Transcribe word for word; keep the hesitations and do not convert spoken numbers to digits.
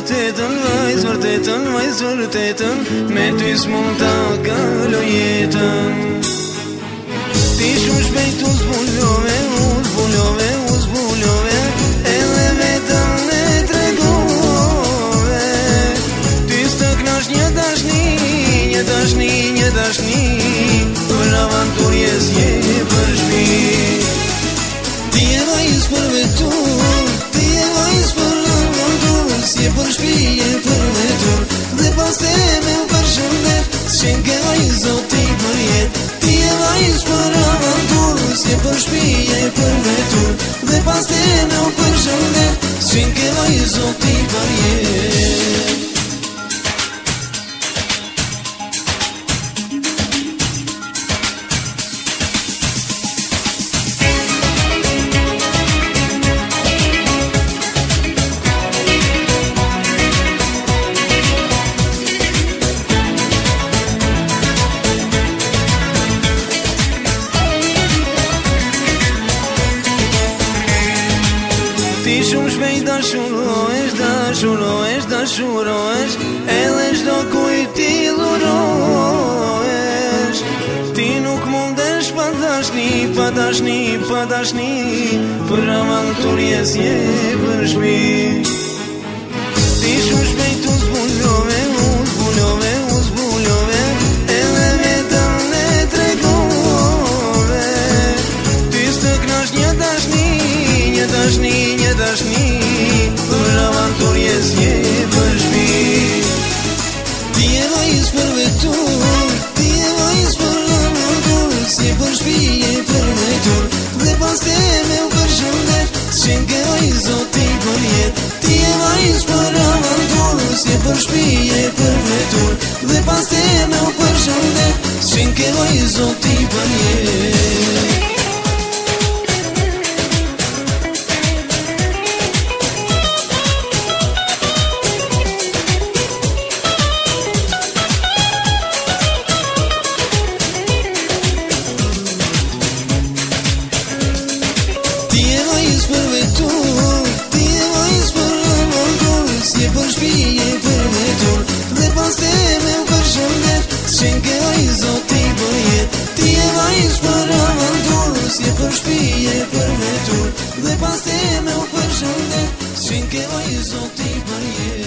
vërtetën, vajz vërtetën, vajz vërtetën, me ty s'mund ta kaloj jetën. Ti shumë shpejt u zbulove, u zbulove, u zbulove, edhe vetëm e tregove. Ty s'të knash një dashni, një dashni, një dashni, për avanturje s'je për shpi. Ti e vajz për vetur, ti e vajz për avantur, s'je për shpi e për vetur, dhe pas te me u përshëndet, s'qen ke vajz o ti për jet. Ti e vajz për avantur, s'je për shpi e për vetur, dhe pas te me u përshëndet, s'qen ke vajz o ti për jet. Ti shumë shpejt dashurohesh, dashurohesh, dashurohesh, edhe çdo kujt ti dhurohesh. Ti nuk mundesh pa dashni, pa dashni, pa dashni, për avanturje s'je për shpi. Ti shumë shpejt u zbulove, u zbulove, u zbulove, edhe vetëm e tregove. Ti s'të knash një dashni, një dashni, një dashni, për avanturje s'je për shpi. Ti e vajz për vetur, ti e vajz për avantur, s'je për shpi e për vetur, dhe pas te me u përshëndet, s'qen ke vajz o ti për jet. Ti e vajz për avantur, s'je për shpi e për vetur, dhe pas te me u përshëndet, s'qen ke vajz o ti për jet. Ti e vajz për vetur, ti e vajz për avantur, s'je për shpi e për vetur, dhe pas te me u përshëndet, s'qen ke vajz o ti për jet. Ti e vajz për avantur, s'je për shpi e për vetur, dhe pas te me u përshëndet, s'qen ke vajz o ti për jet.